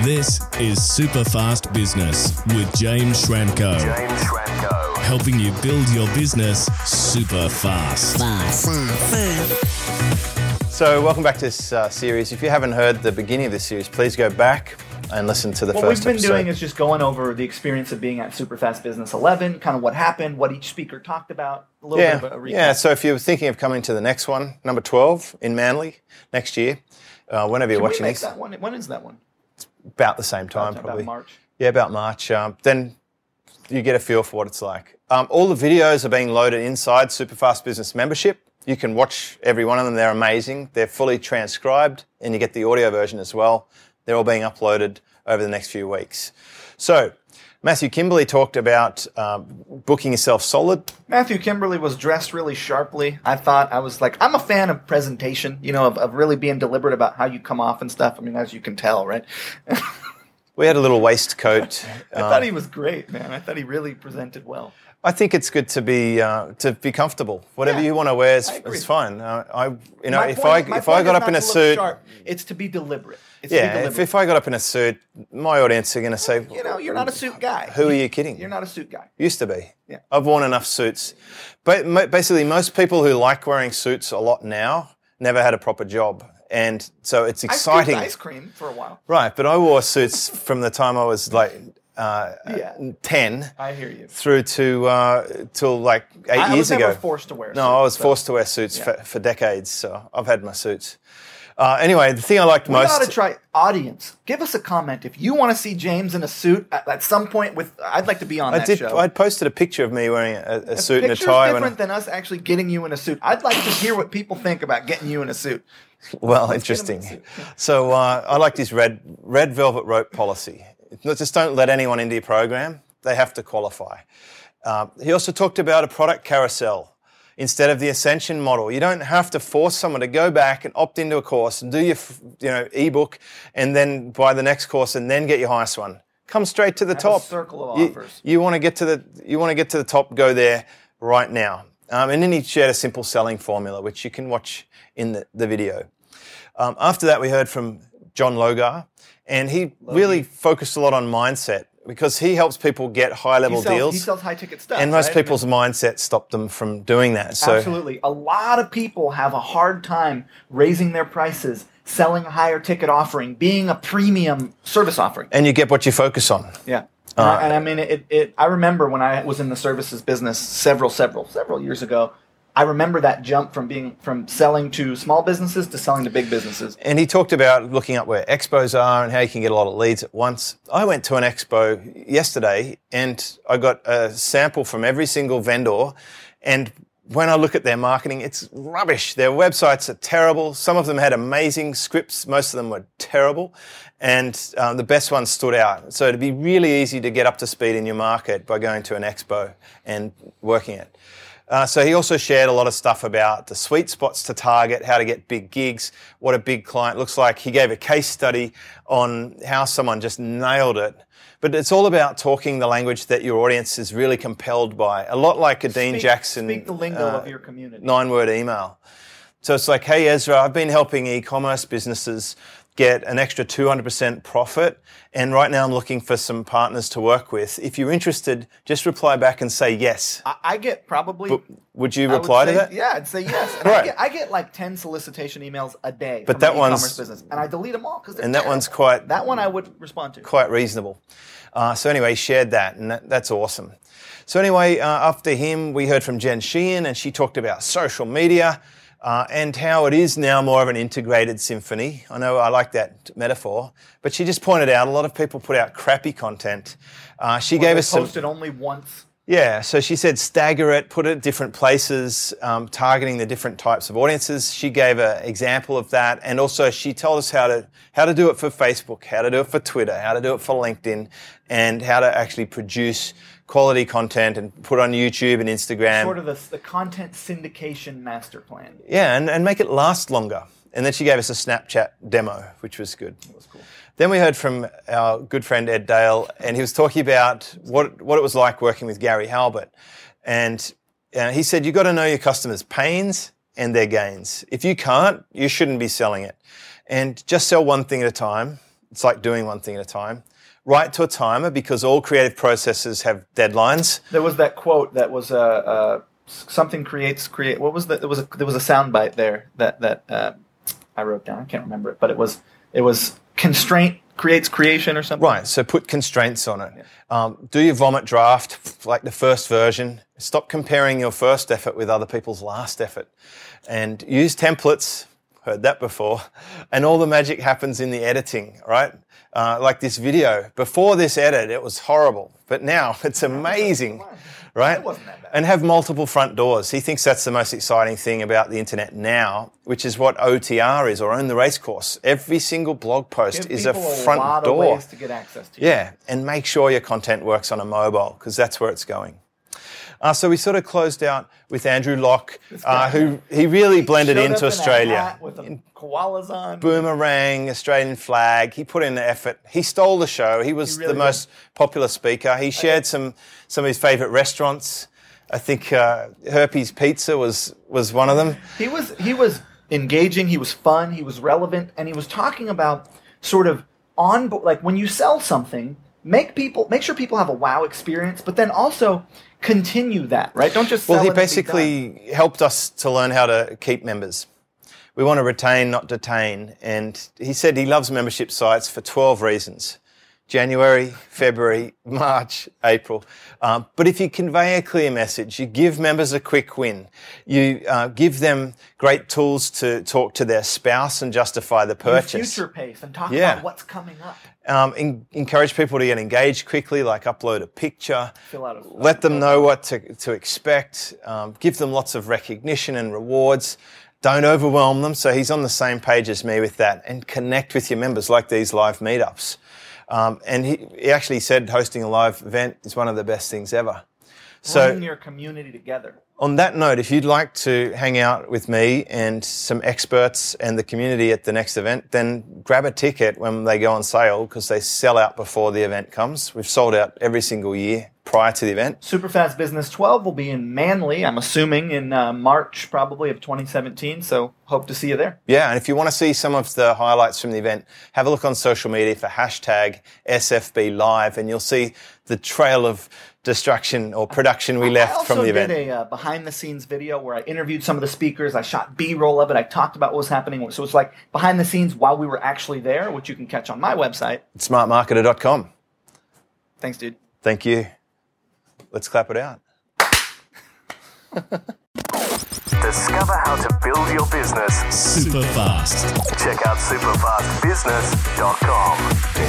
This is Superfast Business with James Schramko. Helping you build your business super fast. So welcome back to this series. If you haven't heard the beginning of this series, please go back and listen to the first episode. What we've been doing is just going over the experience of being at Superfast Business 11, kind of what happened, what each speaker talked about, a little bit of a recap. Yeah, so if you're thinking of coming to the next one, number 12 in Manly next year, whenever you're watching this. That one? When is that one? About the same time, probably. About March? Yeah, about March. Then you get a feel for what it's like. All the videos are being loaded inside Superfast Business membership. You can watch every one of them. They're amazing. They're fully transcribed, and you get the audio version as well. They're all being uploaded over the next few weeks. So, Matthew Kimberley talked about booking yourself solid. Matthew Kimberley was dressed really sharply. I'm a fan of presentation, of really being deliberate about how you come off and stuff. I mean, as you can tell, right? We had a little waistcoat. I thought he was great, man. I thought he really presented well. I think it's good to be comfortable. Whatever you want to wear is fine. If I got up in a suit, it's to be deliberate. If I got up in a suit, my audience are going to say, you're not a suit guy. Who are you kidding? You're not a suit guy. Used to be. Yeah. I've worn enough suits. But basically, most people who like wearing suits a lot now never had a proper job. And so it's exciting. I ice cream for a while. Right, but I wore suits from the time I was 10. I hear you. Through to till like 8 years ago. I was never forced to wear suits. No, I was forced to wear suits for decades, so I've had my suits. Anyway, the thing I liked most... We got to try, audience, give us a comment. If you want to see James in a suit at some point, I'd like to be on that show. I'd posted a picture of me wearing a suit and a tie. The picture's different than us actually getting you in a suit. I'd like to hear what people think about getting you in a suit. Well, interesting. So I like this red velvet rope policy. Just don't let anyone into your program. They have to qualify. He also talked about a product carousel instead of the Ascension model. You don't have to force someone to go back and opt into a course and do your ebook and then buy the next course and then get your highest one. Come straight to the top. A circle of offers. You want to get to the top. Go there right now. And then he shared a simple selling formula, which you can watch in the video. After that, we heard from John Logar. And he really focused a lot on mindset because he helps people get high-level deals. He sells high-ticket stuff. And most people's mindset stopped them from doing that. So, absolutely. A lot of people have a hard time raising their prices, selling a higher-ticket offering, being a premium service offering. And you get what you focus on. Yeah. I mean, I remember when I was in the services business several years ago, I remember that jump from selling to small businesses to selling to big businesses. And he talked about looking up where expos are and how you can get a lot of leads at once. I went to an expo yesterday and I got a sample from every single vendor. And when I look at their marketing, it's rubbish. Their websites are terrible. Some of them had amazing scripts. Most of them were terrible. And the best ones stood out. So it'd be really easy to get up to speed in your market by going to an expo and working it. So he also shared a lot of stuff about the sweet spots to target, how to get big gigs, what a big client looks like. He gave a case study on how someone just nailed it. But it's all about talking the language that your audience is really compelled by. A lot like a Dean Jackson. Speak the lingo of your community. 9-word email. So it's like, hey, Ezra, I've been helping e-commerce businesses get an extra 200% profit. And right now I'm looking for some partners to work with. If you're interested, just reply back and say yes. I get probably... But would you reply to that? Yeah, I'd say yes. And right. I get like 10 solicitation emails a day but from an e-commerce business. And I delete them all because they're terrible. That one's That one I would respond to. Quite reasonable. So anyway, he shared that, and that's awesome. So anyway, after him, we heard from Jen Sheehan, and she talked about social media, and how it is now more of an integrated symphony. I know I like that metaphor, but she just pointed out a lot of people put out crappy content. She gave us posted only once. Yeah, so she said stagger it, put it at different places, targeting the different types of audiences. She gave an example of that, and also she told us how to do it for Facebook, how to do it for Twitter, how to do it for LinkedIn, and how to actually produce quality content and put on YouTube and Instagram. Sort of the content syndication master plan. Yeah, and make it last longer. And then she gave us a Snapchat demo, which was good. That was cool. Then we heard from our good friend Ed Dale, and he was talking about what it was like working with Gary Halbert. And he said, you've got to know your customers' pains and their gains. If you can't, you shouldn't be selling it. And just sell one thing at a time. It's like doing one thing at a time. Write to a timer because all creative processes have deadlines. There was that quote that was something create. What was that? There was a soundbite there that I wrote down. I can't remember it, but it was constraint creates creation or something. Right, so put constraints on it. Yeah. Do your vomit draft like the first version. Stop comparing your first effort with other people's last effort. And use templates, heard that before, and all the magic happens in the editing, right? Like this video. Before this edit, it was horrible, but now it's amazing, right? It wasn't that bad. And have multiple front doors. He thinks that's the most exciting thing about the internet now, which is what OTR is, or Own the Racecourse. Every single blog post is a front lot door. Of ways to get access to. Yeah, and make sure your content works on a mobile because that's where it's going. So we sort of closed out with Andrew Locke, who he really blended into Australia. A hat with the koalas on. Boomerang, Australian flag. He put in the effort. He stole the show. He was the most popular speaker. He shared some of his favourite restaurants. I think Herpes Pizza was one of them. He was engaging. He was fun. He was relevant, and he was talking about sort of like when you sell something, make sure people have a wow experience, but then also continue that, right? Don't just sell. Well, he it and be basically done. helped us to learn how to keep members. We want to retain, not detain. And he said he loves membership sites for 12 reasons. January, February, March, April. But if you convey a clear message, you give members a quick win, you give them great tools to talk to their spouse and justify the purchase. Future pace and talk about what's coming up. Encourage people to get engaged quickly, like upload a picture, Fill let them know what to expect, give them lots of recognition and rewards. Don't overwhelm them. So he's on the same page as me with that, and connect with your members like these live meetups. And he actually said hosting a live event is one of the best things ever. So bring your community together. On that note, if you'd like to hang out with me and some experts and the community at the next event, then grab a ticket when they go on sale because they sell out before the event comes. We've sold out every single year prior to the event. Superfast Business 12 will be in Manly, I'm assuming, in March probably of 2017, so hope to see you there. Yeah, and if you want to see some of the highlights from the event, have a look on social media for hashtag SFB Live, and you'll see the trail of destruction or production we left from the event. I also did a behind-the-scenes video where I interviewed some of the speakers. I shot B-roll of it. I talked about what was happening. So it's like behind the scenes while we were actually there, which you can catch on my website. smartmarketer.com. Thanks, dude. Thank you. Let's clap it out. Discover how to build your business super fast. Check out superfastbusiness.com.